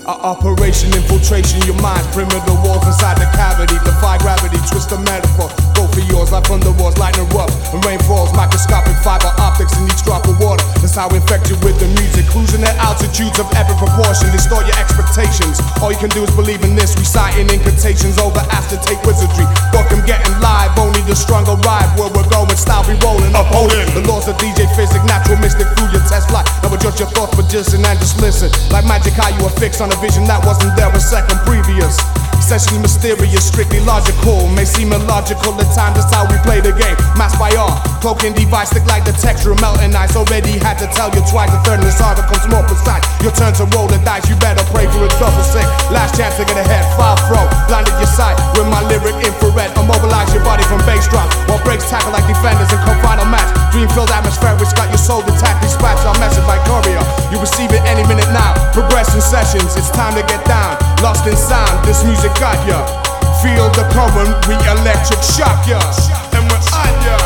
Operation infiltration, your mind's perimeter walls inside the cavity. Defy gravity, twist the metaphor. Go for yours, like thunder wars, lightning erupts and rain falls. Microscopic fiber optics in each drop of water. That's how we infect you with the music. Cruising at altitudes of epic proportion. Distort your expectations. All you can do is believe in this. Reciting incantations over acetate wizardry. Fuck 'em getting live, only the stronger ride. Where we're going, style be rolling, upholding the laws of DJ physics, natural mystic through your test flight. Never judge your thoughts, but just and just listen. Like magic, how you were fixed on a vision that wasn't there a second previous. Essentially mysterious, strictly logical. May seem illogical at times, that's how we play the game. Masked by art, cloaking device, stick like the texture of melting ice. Already had to tell you twice, the third and this art becomes more precise. Your turn to roll the dice, you better pray for a double sink. Last chance to get ahead, far throw, blinded your sight with my lyric infrared. Immobilize your body from bass drop, while breaks tackle like defenders and come final match. Dream-filled atmosphere, which got your soul detached. Dispatch our message by courier, you receive it any minute now. Progression sessions, it's time to get down. Lost in sound, this music got ya. Feel the current, we electric shock ya. And we're on ya.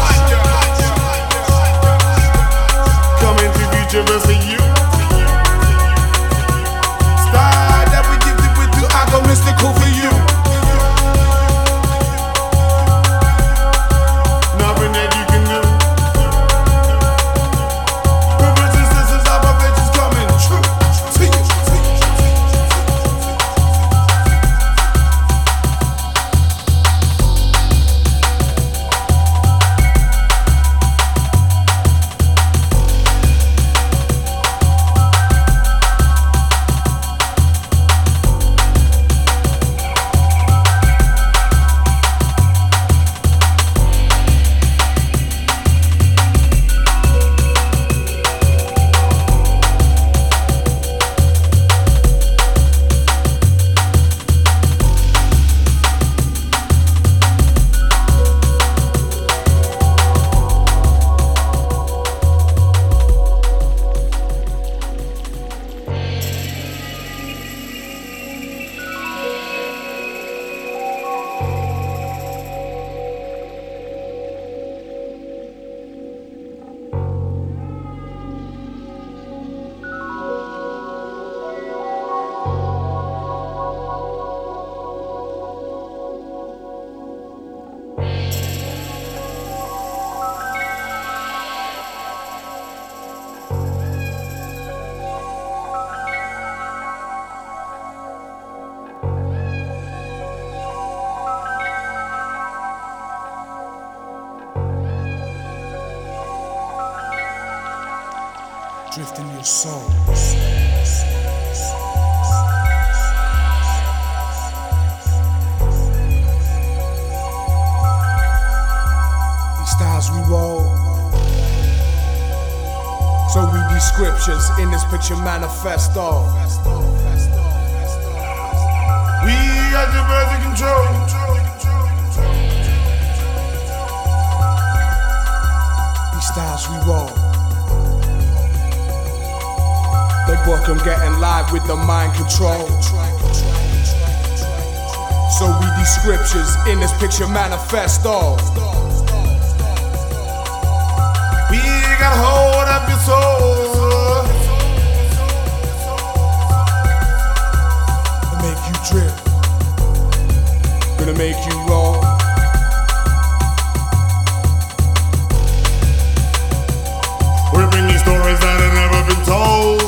Coming to future versus you. Style that we give it with you, I go mystical for you. Nothing that you can do. Brothers and sisters, our bitches coming true. Drift in your soul. These styles we roll. So we these scriptures in this picture manifesto. We got the birth of control. These styles we roll. The book I'm getting live with the mind control. So we these scriptures in this picture manifesto. We got hold of your soul. Gonna make you drip. Gonna make you roll. We're bringing stories that have never been told.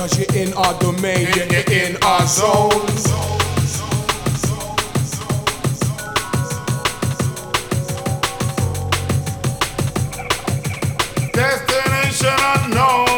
Cause you're in our domain, you're in our zone. Destination unknown.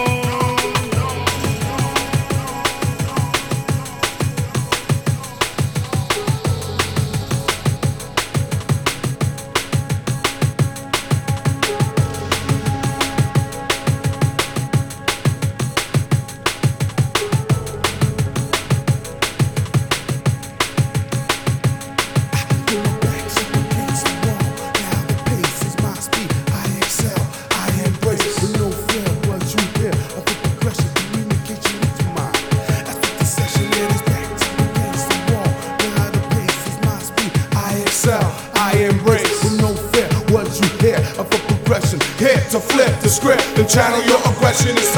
I embrace with no fear what you hear of a progression. Here to flip the script and channel your aggression. It's